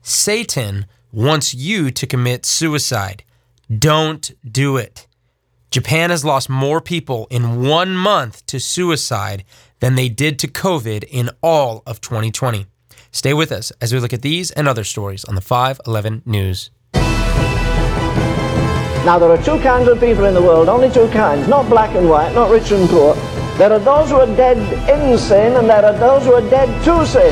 Satan wants you to commit suicide. Don't do it. Japan has lost more people in 1 month to suicide than they did to COVID in all of 2020. Stay with us as we look at these and other stories on the 511 News. Now, there are two kinds of people in the world, only two kinds, not black and white, not rich and poor. There are those who are dead in sin, and there are those who are dead to sin.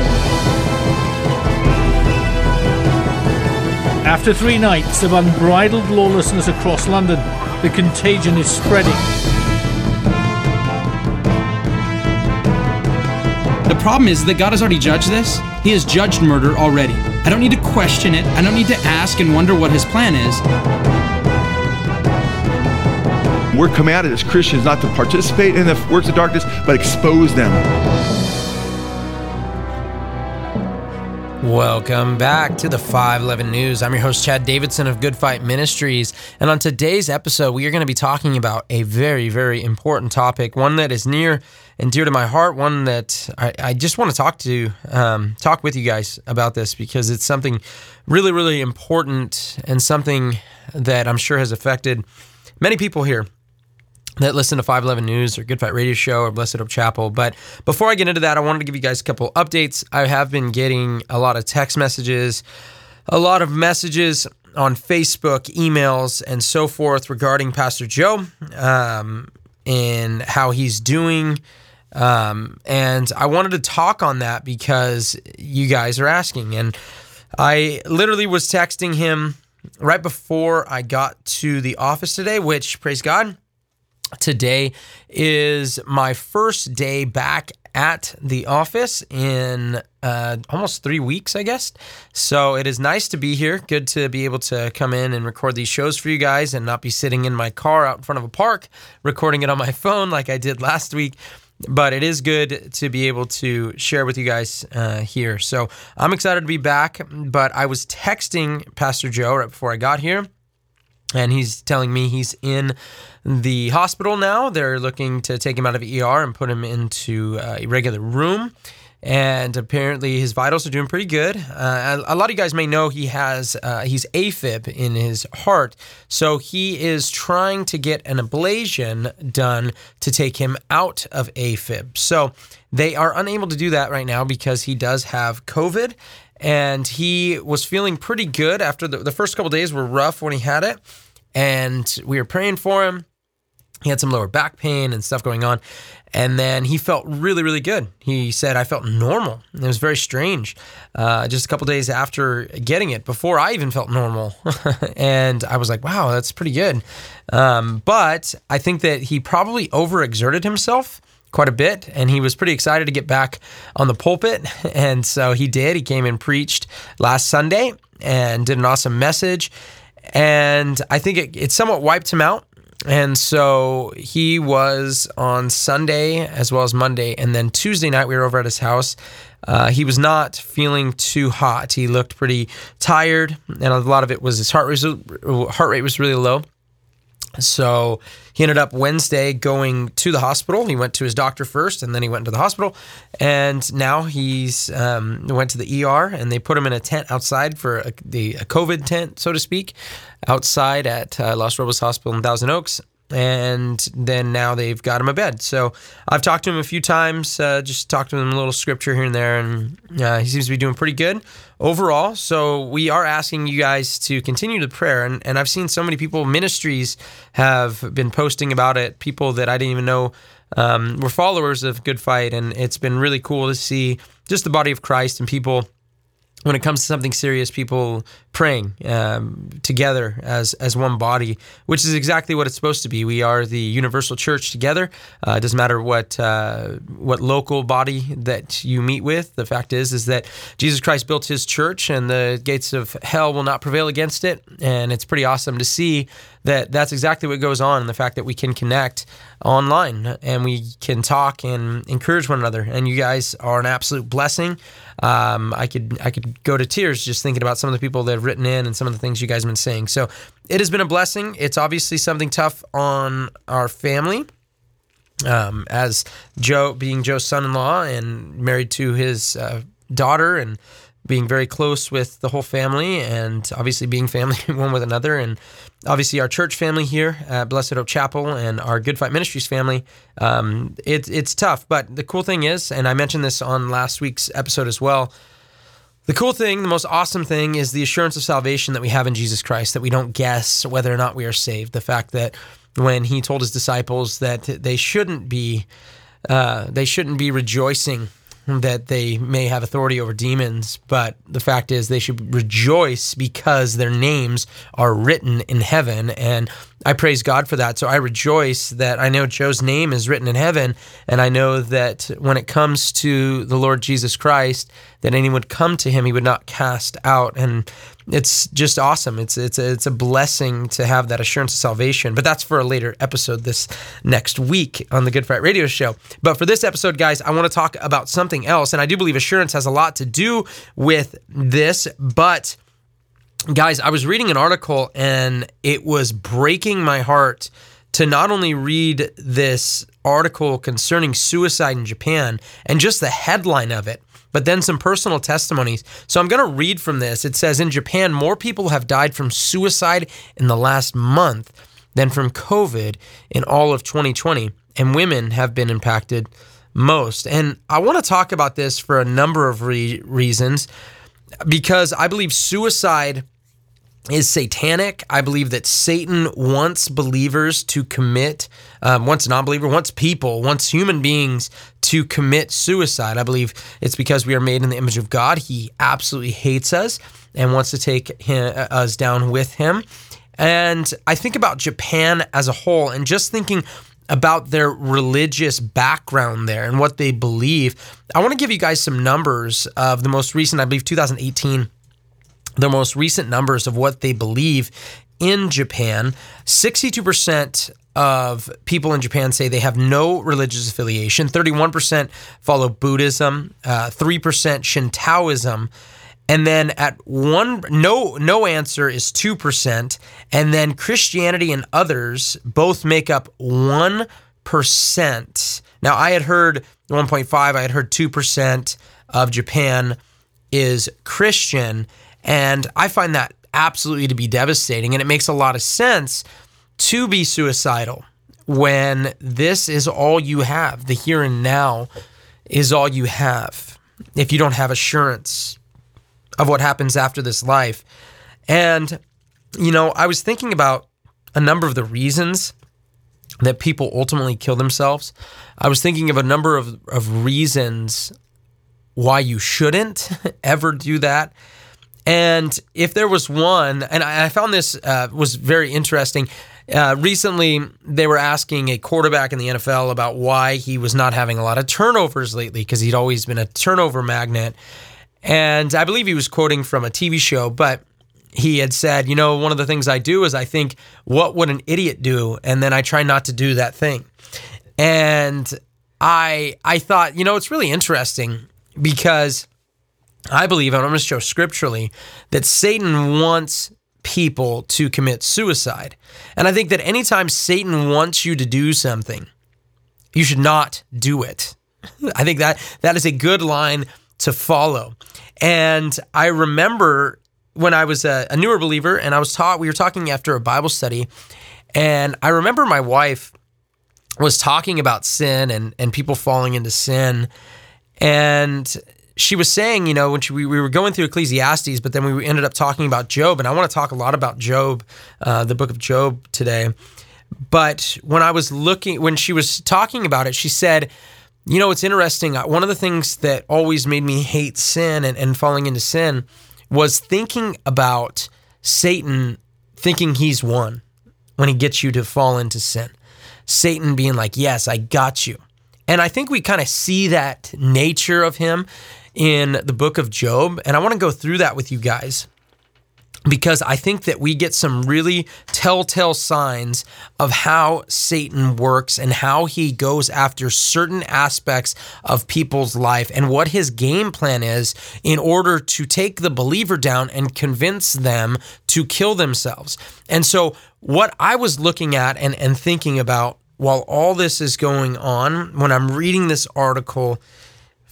After 3 nights of unbridled lawlessness across London, the contagion is spreading. The problem is that God has already judged this. He has judged murder already. I don't need to question it. I don't need to ask and wonder what his plan is. We're commanded as Christians not to participate in the works of darkness, but expose them. Welcome back to the 511 News. I'm your host, Chad Davidson of Good Fight Ministries. And on today's episode, we are going to be talking about a very, very important topic, one that is near and dear to my heart, one that I just want to talk with you guys about this, because it's something really, really important and something that I'm sure has affected many people here that listen to 511 News or Good Fight Radio Show or Blessed Hope Chapel. But before I get into that, I wanted to give you guys a couple updates. I have been getting a lot of text messages, a lot of messages on Facebook, emails, and so forth regarding Pastor Joe and how he's doing. And I wanted to talk on that because you guys are asking. And I literally was texting him right before I got to the office today, which, praise God, today is my first day back at the office in almost 3 weeks, I guess. So it is nice to be here. Good to be able to come in and record these shows for you guys and not be sitting in my car out in front of a park recording it on my phone like I did last week. But it is good to be able to share with you guys here. So I'm excited to be back. But I was texting Pastor Joe right before I got here, and he's telling me he's in the hospital now. They're looking to take him out of ER and put him into a regular room. And apparently his vitals are doing pretty good. A lot of you guys may know he's AFib in his heart. So he is trying to get an ablation done to take him out of AFib. So they are unable to do that right now because he does have COVID. And he was feeling pretty good after the first couple days were rough when he had it. And we were praying for him. He had some lower back pain and stuff going on. And then he felt really, really good. He said, I felt normal. It was very strange. Just a couple days after getting it, before I even felt normal. And I was like, wow, that's pretty good. But I think that he probably overexerted himself quite a bit, and he was pretty excited to get back on the pulpit. And so he did. He came and preached last Sunday and did an awesome message. And I think it somewhat wiped him out. And so he was on Sunday as well as Monday. And then Tuesday night, we were over at his house. He was not feeling too hot. He looked pretty tired. And a lot of it was his heart rate was really low. So he ended up Wednesday going to the hospital. He went to his doctor first, and then he went to the hospital. And now he's went to the ER, and they put him in a tent outside for a COVID tent, so to speak, outside at Los Robles Hospital in Thousand Oaks. And then now they've got him a bed. So I've talked to him a few times, just talked to him a little scripture here and there, and he seems to be doing pretty good overall. So we are asking you guys to continue the prayer. And I've seen so many people, ministries have been posting about it, people that I didn't even know were followers of Good Fight. And it's been really cool to see just the body of Christ and people, when it comes to something serious, people praying together as one body, which is exactly what it's supposed to be. We are the universal church together. It doesn't matter what local body that you meet with. The fact is that Jesus Christ built his church, and the gates of hell will not prevail against it. And it's pretty awesome to see that that's exactly what goes on, and the fact that we can connect online and we can talk and encourage one another. And you guys are an absolute blessing. I could go to tears just thinking about some of the people that have written in and some of the things you guys have been saying. So it has been a blessing. It's obviously something tough on our family, as Joe, being Joe's son-in-law and married to his daughter, and being very close with the whole family, and obviously being family one with another, and obviously our church family here at Blessed Hope Chapel and our Good Fight Ministries family. It's tough, but the cool thing is, and I mentioned this on last week's episode as well, the cool thing, the most awesome thing is the assurance of salvation that we have in Jesus Christ, that we don't guess whether or not we are saved. The fact that when he told his disciples that they shouldn't be rejoicing that they may have authority over demons, but the fact is they should rejoice because their names are written in heaven, and I praise God for that. So I rejoice that I know Joe's name is written in heaven, and I know that when it comes to the Lord Jesus Christ, that anyone would come to him, he would not cast out, and it's just awesome. It's a blessing to have that assurance of salvation, but that's for a later episode this next week on the Good Fight Radio Show. But for this episode, guys, I want to talk about something else, and I do believe assurance has a lot to do with this, but guys, I was reading an article, and it was breaking my heart to not only read this article concerning suicide in Japan and just the headline of it, but then some personal testimonies. So I'm going to read from this. It says, in Japan, more people have died from suicide in the last month than from COVID in all of 2020, and women have been impacted most. And I want to talk about this for a number of reasons, because I believe suicide is satanic. I believe that Satan wants believers to commit, wants human beings to commit suicide. I believe it's because we are made in the image of God. He absolutely hates us and wants to take us down with him. And I think about Japan as a whole, and just thinking about their religious background there and what they believe. I want to give you guys some numbers of the most recent, I believe 2018, the most recent numbers of what they believe in Japan. 62% of people in Japan say they have no religious affiliation. 31% follow Buddhism, 3% Shintoism, and then at no answer is 2%, and then Christianity and others both make up 1%. Now, I had heard 1.5, I had heard 2% of Japan is Christian, and I find that absolutely to be devastating, and it makes a lot of sense to be suicidal when this is all you have. The here and now is all you have if you don't have assurance of what happens after this life. And, I was thinking about a number of the reasons that people ultimately kill themselves. I was thinking of a number of reasons why you shouldn't ever do that. And if there was one, and I found this was very interesting. Recently, they were asking a quarterback in the NFL about why he was not having a lot of turnovers lately, because he'd always been a turnover magnet. And I believe he was quoting from a TV show, but he had said, one of the things I do is I think, what would an idiot do? And then I try not to do that thing. And I thought, it's really interesting, because I believe, and I'm going to show scripturally, that Satan wants people to commit suicide. And I think that anytime Satan wants you to do something, you should not do it. I think that is a good line to follow. And I remember when I was a newer believer, and we were talking after a Bible study, and I remember my wife was talking about sin and people falling into sin, and she was saying, when we were going through Ecclesiastes, but then we ended up talking about Job, and I want to talk a lot about Job, the book of Job today. But when she was talking about it, she said, it's interesting. One of the things that always made me hate sin and falling into sin was thinking about Satan thinking he's won when he gets you to fall into sin. Satan being like, yes, I got you. And I think we kind of see that nature of him in the book of Job. And I want to go through that with you guys, because I think that we get some really telltale signs of how Satan works and how he goes after certain aspects of people's life and what his game plan is in order to take the believer down and convince them to kill themselves. And so what I was looking at and thinking about while all this is going on, when I'm reading this article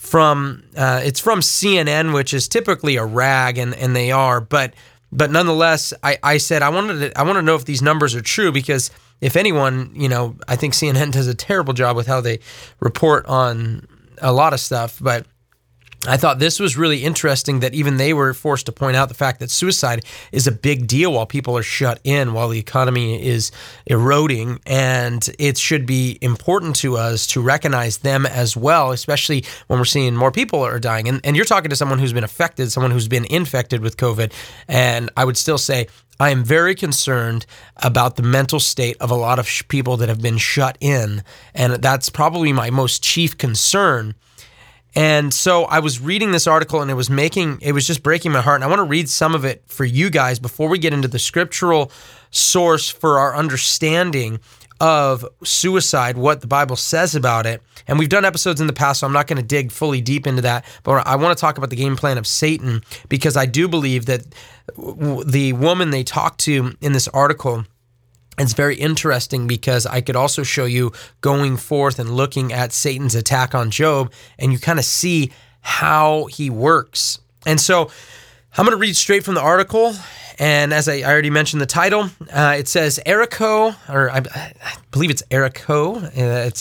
it's from CNN, which is typically a rag, and they are, but nonetheless, I said I want to know if these numbers are true, because if anyone, I think CNN does a terrible job with how they report on a lot of stuff, but I thought this was really interesting that even they were forced to point out the fact that suicide is a big deal while people are shut in, while the economy is eroding, and it should be important to us to recognize them as well, especially when we're seeing more people are dying. And you're talking to someone who's been affected, someone who's been infected with COVID, and I would still say I am very concerned about the mental state of a lot of people that have been shut in, and that's probably my most chief concern. And so I was reading this article, and it was just breaking my heart. And I want to read some of it for you guys before we get into the scriptural source for our understanding of suicide, what the Bible says about it. And we've done episodes in the past, so I'm not going to dig fully deep into that. But I want to talk about the game plan of Satan, because I do believe that the woman they talked to in this article, it's very interesting, because I could also show you going forth and looking at Satan's attack on Job, and you kind of see how he works. And so I'm going to read straight from the article. And as I already mentioned the title, it says Eriko, or I believe it's Eriko, it's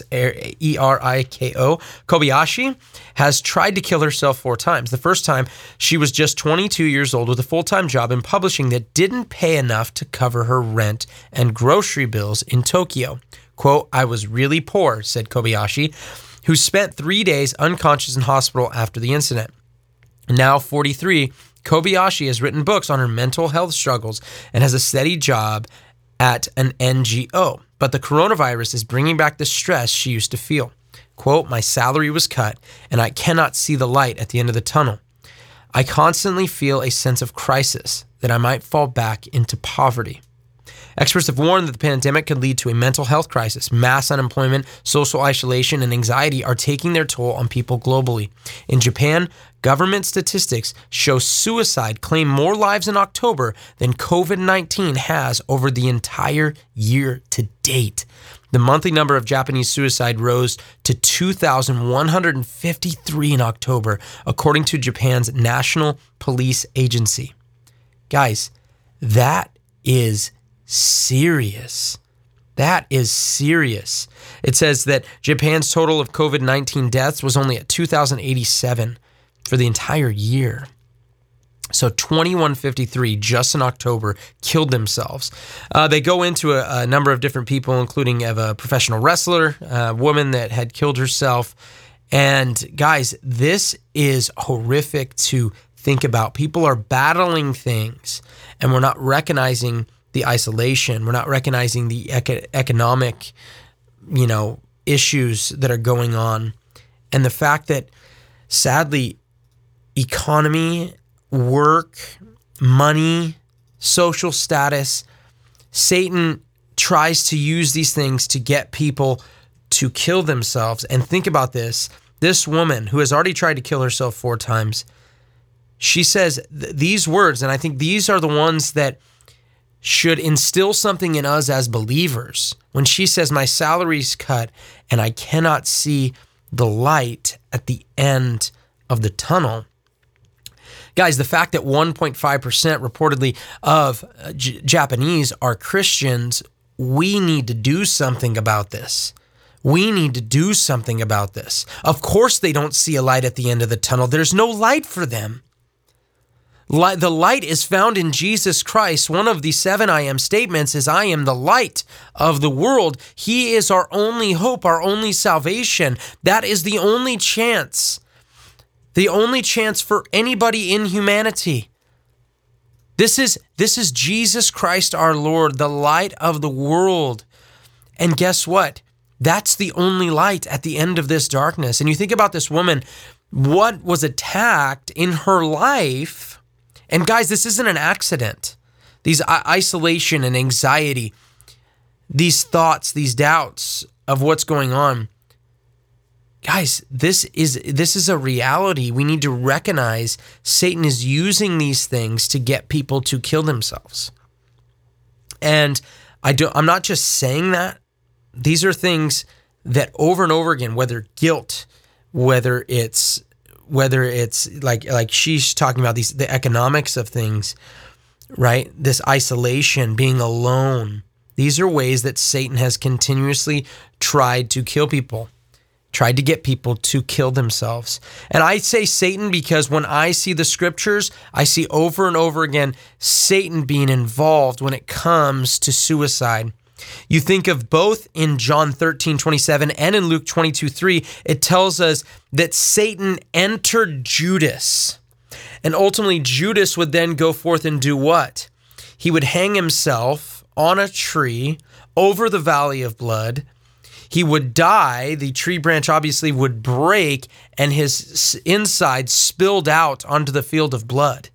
Eriko, Kobayashi, has tried to kill herself 4 times. The first time, she was just 22 years old with a full-time job in publishing that didn't pay enough to cover her rent and grocery bills in Tokyo. Quote, "I was really poor," said Kobayashi, who spent 3 days unconscious in hospital after the incident. Now 43, Kobayashi has written books on her mental health struggles and has a steady job at an NGO. But the coronavirus is bringing back the stress she used to feel. Quote, "My salary was cut, and I cannot see the light at the end of the tunnel. I constantly feel a sense of crisis, that I might fall back into poverty." Experts have warned that the pandemic could lead to a mental health crisis. Mass unemployment, social isolation, and anxiety are taking their toll on people globally. In Japan, government statistics show suicide claimed more lives in October than COVID-19 has over the entire year to date. The monthly number of Japanese suicide rose to 2,153 in October, according to Japan's National Police Agency. Guys, that is serious. That is serious. It says that Japan's total of COVID-19 deaths was only at 2,087 for the entire year. So 2,153 just in October killed themselves. They go into a number of different people, including a professional wrestler, a woman that had killed herself. And guys, this is horrific to think about. People are battling things, and we're not recognizing the isolation. We're not recognizing the economic, issues that are going on. And the fact that, sadly, economy, work, money, social status, Satan tries to use these things to get people to kill themselves. And think about this. This woman who has already tried to kill herself 4 times, she says these words, and I think these are the ones that should instill something in us as believers. When she says, "My salary's cut and I cannot see the light at the end of the tunnel." Guys, the fact that 1.5% reportedly of Japanese are Christians, we need to do something about this. We need to do something about this. Of course they don't see a light at the end of the tunnel. There's no light for them. The light is found in Jesus Christ. One of the 7 I am statements is, "I am the light of the world." He is our only hope, our only salvation. That is the only chance for anybody in humanity. This is Jesus Christ our Lord, the light of the world. And guess what? That's the only light at the end of this darkness. And you think about this woman, what was attacked in her life. And guys, this isn't an accident. These isolation and anxiety, these thoughts, these doubts of what's going on. Guys, this is a reality. We need to recognize Satan is using these things to get people to kill themselves. And I'm not just saying that. These are things that over and over again, whether guilt, whether it's whether it's like she's talking about the economics of things, right? This isolation, being alone. These are ways that Satan has continuously tried to kill people, tried to get people to kill themselves. And I say Satan because when I see the scriptures, I see over and over again Satan being involved when it comes to suicide. You think of both in John 13:27 and in Luke 22:3, it tells us that Satan entered Judas. And ultimately, Judas would then go forth and do what? He would hang himself on a tree over the valley of blood. He would die. The tree branch obviously would break, and his inside spilled out onto the field of blood.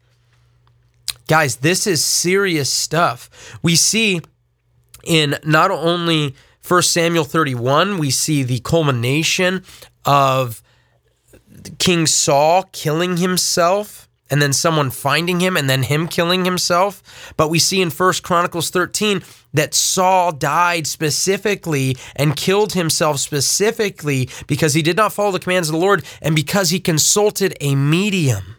Guys, this is serious stuff. We see in not only 1 Samuel 31, we see the culmination of King Saul killing himself, and then someone finding him, and then him killing himself. But we see in 1 Chronicles 13 that Saul died specifically and killed himself specifically because he did not follow the commands of the Lord and because he consulted a medium.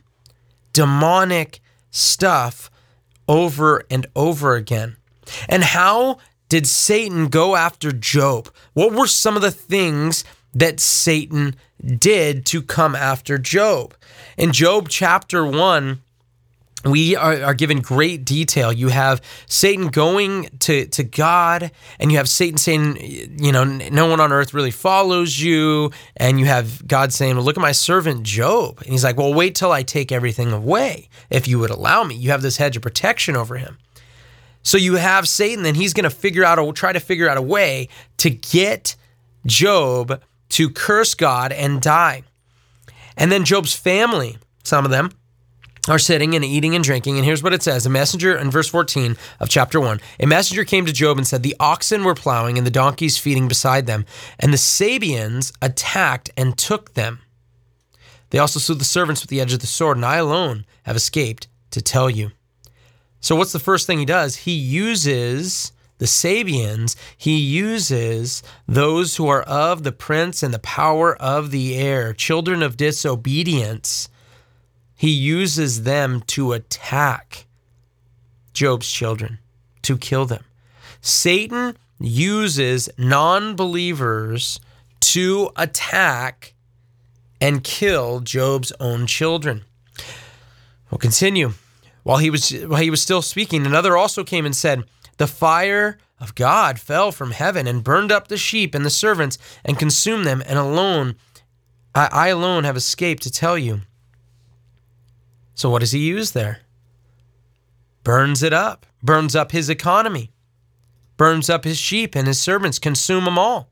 Demonic stuff over and over again. And how did Satan go after Job? What were some of the things that Satan did to come after Job? In Job chapter 1, we are given great detail. You have Satan going to God, and you have Satan saying, no one on earth really follows you. And you have God saying, well, look at my servant Job. And he's like, well, wait till I take everything away, if you would allow me. You have this hedge of protection over him. So you have Satan, then he's going to try to figure out a way to get Job to curse God and die. And then Job's family, some of them, are sitting and eating and drinking. And here's what it says. A messenger, in verse 14 of chapter 1, a messenger came to Job and said, the oxen were plowing and the donkeys feeding beside them, and the Sabeans attacked and took them. They also slew the servants with the edge of the sword, and I alone have escaped to tell you. So what's the first thing he does? He uses the Sabeans. He uses those who are of the prince and the power of the air, children of disobedience. He uses them to attack Job's children, to kill them. Satan uses non-believers to attack and kill Job's own children. We'll continue. While he was still speaking, another also came and said, the fire of God fell from heaven and burned up the sheep and the servants and consumed them, and I alone have escaped to tell you. So what does he use there? Burns it up. Burns up his economy. Burns up his sheep and his servants. Consume them all.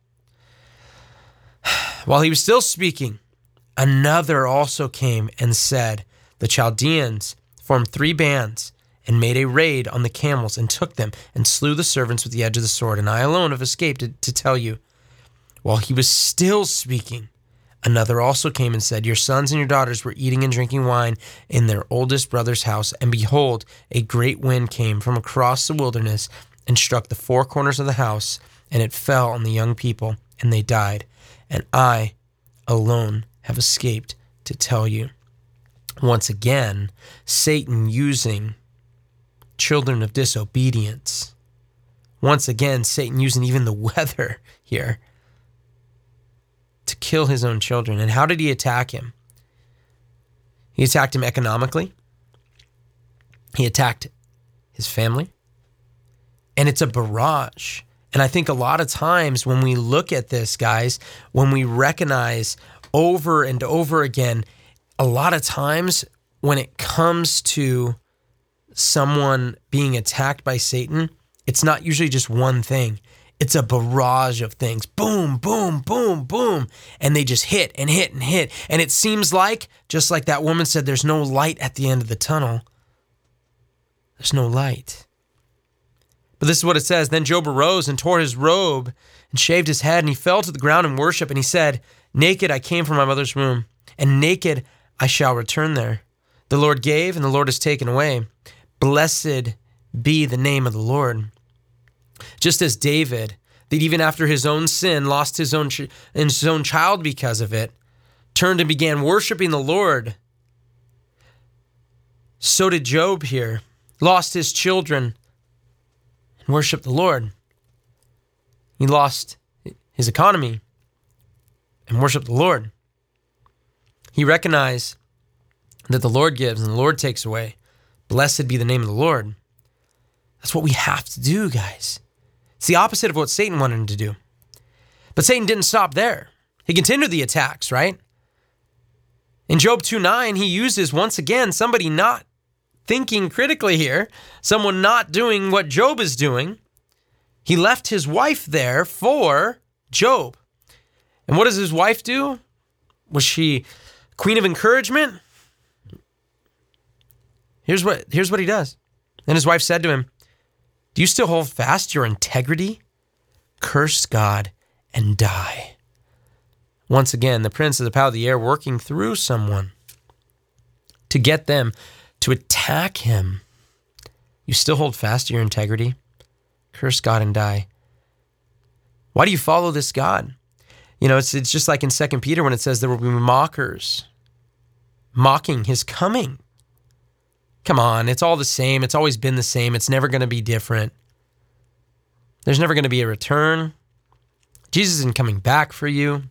While he was still speaking, another also came and said, the Chaldeans formed 3 bands and made a raid on the camels and took them and slew the servants with the edge of the sword, and I alone have escaped to tell you. While he was still speaking, another also came and said, your sons and your daughters were eating and drinking wine in their oldest brother's house, and behold, a great wind came from across the wilderness and struck the 4 corners of the house, and it fell on the young people, and they died, and I alone have escaped to tell you. Once again, Satan using children of disobedience. Once again, Satan using even the weather here to kill his own children. And how did he attack him? He attacked him economically. He attacked his family. And it's a barrage. And I think a lot of times when we look at this, guys, when we recognize over and over again, a lot of times when it comes to someone being attacked by Satan, it's not usually just one thing. It's a barrage of things. Boom, boom, boom, boom. And they just hit and hit and hit. And it seems like, just like that woman said, there's no light at the end of the tunnel. There's no light. But this is what it says. Then Job arose and tore his robe and shaved his head, and he fell to the ground in worship, and he said, naked I came from my mother's womb, and naked I shall return there. The Lord gave, and the Lord has taken away. Blessed be the name of the Lord. Just as David, that even after his own sin, lost his own child because of it, turned and began worshiping the Lord. So did Job here. Lost his children and worshiped the Lord. He lost his economy and worshiped the Lord. He recognized that the Lord gives and the Lord takes away. Blessed be the name of the Lord. That's what we have to do, guys. It's the opposite of what Satan wanted him to do. But Satan didn't stop there. He continued the attacks, right? In Job 2:9, he uses, once again, somebody not thinking critically here, someone not doing what Job is doing. He left his wife there for Job. And what does his wife do? Was she queen of encouragement? Here's what he does. Then his wife said to him, "Do you still hold fast your integrity? Curse God and die." Once again, the prince of the power of the air working through someone to get them to attack him. You still hold fast to your integrity? Curse God and die. Why do you follow this God? It's just like in 2 Peter when it says there will be mockers mocking his coming. Come on, it's all the same. It's always been the same. It's never going to be different. There's never going to be a return. Jesus isn't coming back for you.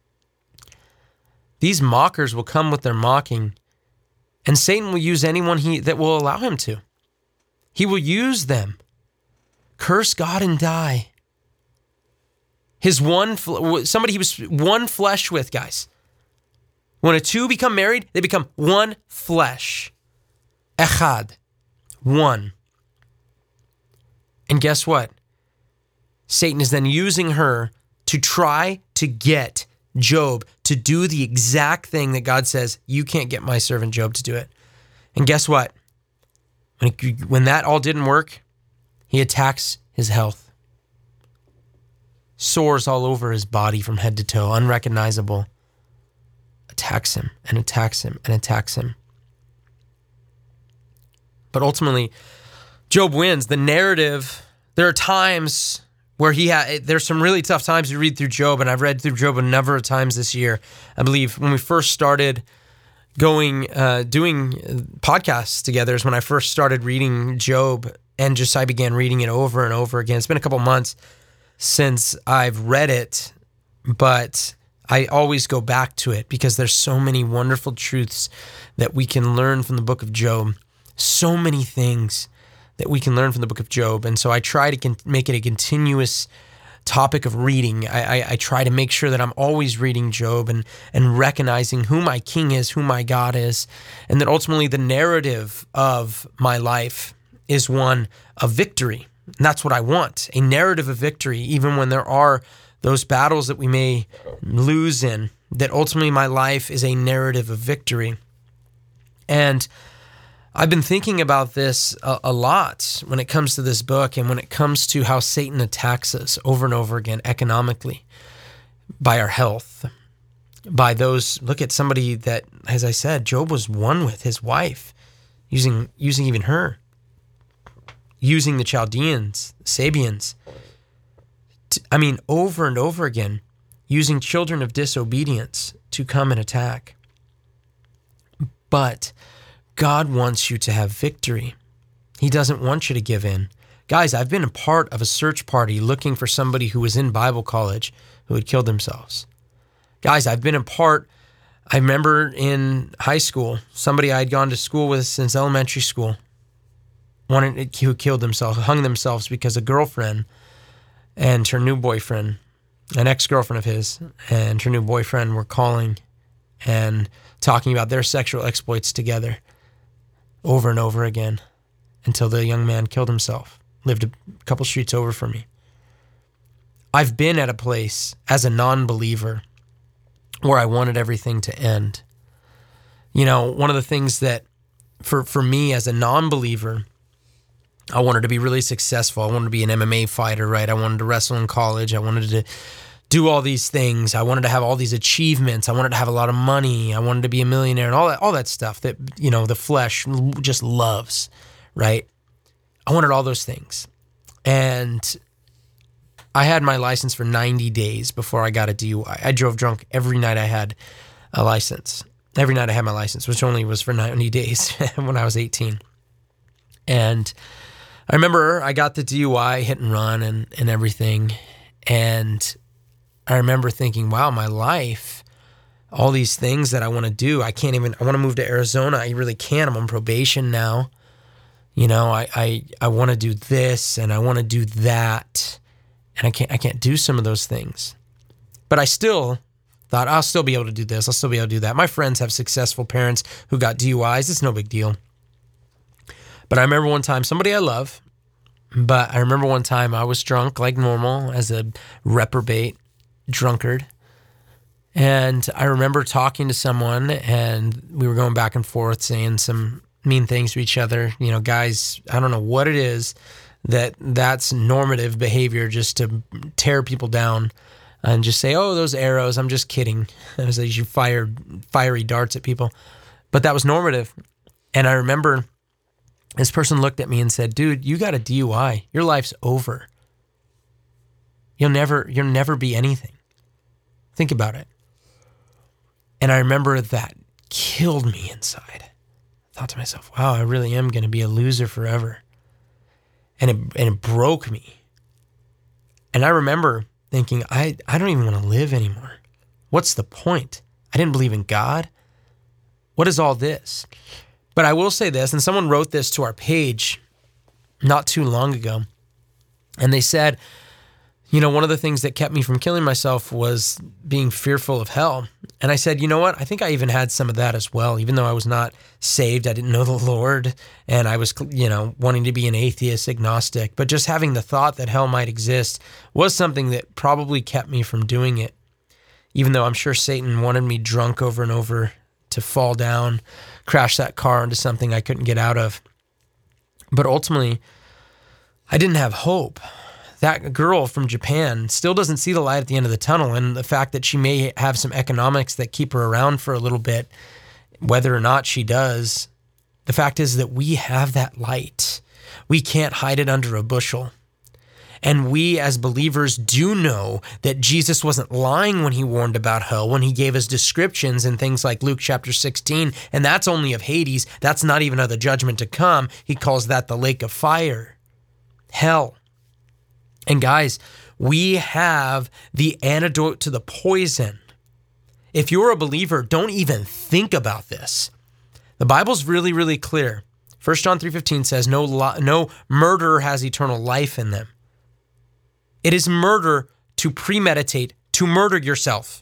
These mockers will come with their mocking, and Satan will use anyone that will allow him to. He will use them. Curse God and die. Somebody he was one flesh with, guys. When a two become married, they become one flesh. Echad. One. And guess what? Satan is then using her to try to get Job to do the exact thing that God says, you can't get my servant Job to do it. And guess what? When that all didn't work, he attacks his health. Sores all over his body from head to toe, unrecognizable. Attacks him and attacks him and attacks him. But ultimately, Job wins. The narrative, there are times where there's some really tough times to read through Job, and I've read through Job a number of times this year. I believe when we first started doing podcasts together is when I first started reading Job, and I began reading it over and over again. It's been a couple months since I've read it, but I always go back to it because there's so many wonderful truths that we can learn from the book of Job. So many things that we can learn from the book of Job. And so I try to make it a continuous topic of reading. I try to make sure that I'm always reading Job and recognizing who my king is, who my God is, and that ultimately the narrative of my life is one of victory. And that's what I want, a narrative of victory, even when there are those battles that we may lose in, that ultimately my life is a narrative of victory. And I've been thinking about this a lot when it comes to this book and when it comes to how Satan attacks us over and over again economically, by our health, by those. Look at somebody that, as I said, Job was one with his wife, using even her, using the Chaldeans, Sabians. Over and over again, using children of disobedience to come and attack. But God wants you to have victory. He doesn't want you to give in. Guys, I've been a part of a search party looking for somebody who was in Bible college who had killed themselves. Guys, I've been a part, I remember in high school, somebody I had gone to school with since elementary school, who killed themselves, hung themselves because a girlfriend and her new boyfriend, an ex-girlfriend of his, and her new boyfriend were calling and talking about their sexual exploits together over and over again until the young man killed himself, lived a couple streets over from me. I've been at a place as a non-believer where I wanted everything to end. One of the things that for me as a non-believer, I wanted to be really successful. I wanted to be an MMA fighter, right? I wanted to wrestle in college. I wanted to do all these things. I wanted to have all these achievements. I wanted to have a lot of money. I wanted to be a millionaire and all that stuff that, the flesh just loves, right? I wanted all those things. And I had my license for 90 days before I got a DUI. I drove drunk every night I had a license. Every night I had my license, which only was for 90 days when I was 18. And I remember I got the DUI, hit and run and everything. And I remember thinking, wow, my life, all these things that I want to do, I want to move to Arizona. I really can't. I'm on probation now. You know, I want to do this and I want to do that. And I can't do some of those things. But I still thought, I'll still be able to do this. I'll still be able to do that. My friends have successful parents who got DUIs. It's no big deal. But I remember one time, somebody I love, but I remember one time I was drunk like normal as a reprobate drunkard. And I remember talking to someone and we were going back and forth saying some mean things to each other. You know, guys, I don't know what it is that's normative behavior just to tear people down and just say, oh, those arrows, I'm just kidding. It was like you fired fiery darts at people. But that was normative. And I remember this person looked at me and said, dude, you got a DUI. Your life's over. You'll never be anything. Think about it. And I remember that killed me inside. I thought to myself, wow, I really am going to be a loser forever. And it broke me. And I remember thinking, I don't even want to live anymore. What's the point? I didn't believe in God. What is all this? But I will say this, and someone wrote this to our page not too long ago. And they said, you know, one of the things that kept me from killing myself was being fearful of hell. And I said, you know what? I think I even had some of that as well. Even though I was not saved, I didn't know the Lord, and I was, you know, wanting to be an atheist, agnostic. But just having the thought that hell might exist was something that probably kept me from doing it. Even though I'm sure Satan wanted me drunk over and over to fall down, crash that car into something I couldn't get out of. But ultimately, I didn't have hope. That girl from Japan still doesn't see the light at the end of the tunnel, and the fact that she may have some economics that keep her around for a little bit, whether or not she does, the fact is that we have that light. We can't hide it under a bushel. And we as believers do know that Jesus wasn't lying when he warned about hell, when he gave us descriptions in things like Luke chapter 16, and that's only of Hades. That's not even of the judgment to come. He calls that the lake of fire, hell. And guys, we have the antidote to the poison. If you're a believer, don't even think about this. The Bible's really, really clear. 1 John 3:15 says, no murderer has eternal life in them. It is murder to premeditate, to murder yourself.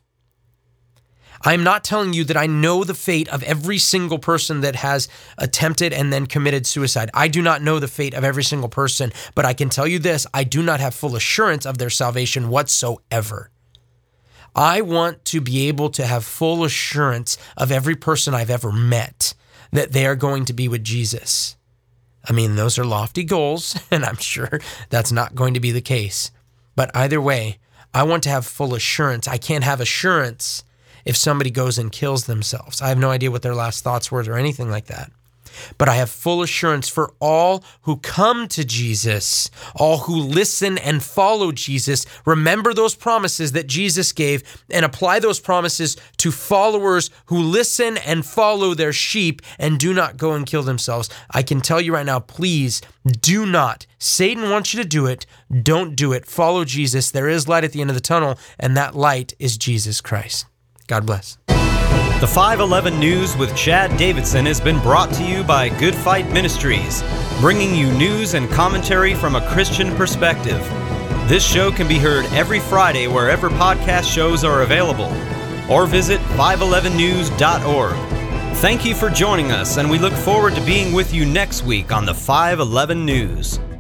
I'm not telling you that I know the fate of every single person that has attempted and then committed suicide. I do not know the fate of every single person, but I can tell you this, I do not have full assurance of their salvation whatsoever. I want to be able to have full assurance of every person I've ever met that they are going to be with Jesus. I mean, those are lofty goals, and I'm sure that's not going to be the case. But either way, I want to have full assurance. I can't have assurance if somebody goes and kills themselves. I have no idea what their last thoughts were or anything like that. But I have full assurance for all who come to Jesus, all who listen and follow Jesus. Remember those promises that Jesus gave and apply those promises to followers who listen and follow their sheep and do not go and kill themselves. I can tell you right now, please do not. Satan wants you to do it. Don't do it. Follow Jesus. There is light at the end of the tunnel, and that light is Jesus Christ. God bless. The 511 News with Chad Davidson has been brought to you by Good Fight Ministries, bringing you news and commentary from a Christian perspective. This show can be heard every Friday wherever podcast shows are available, or visit 511news.org. Thank you for joining us, and we look forward to being with you next week on the 511 News.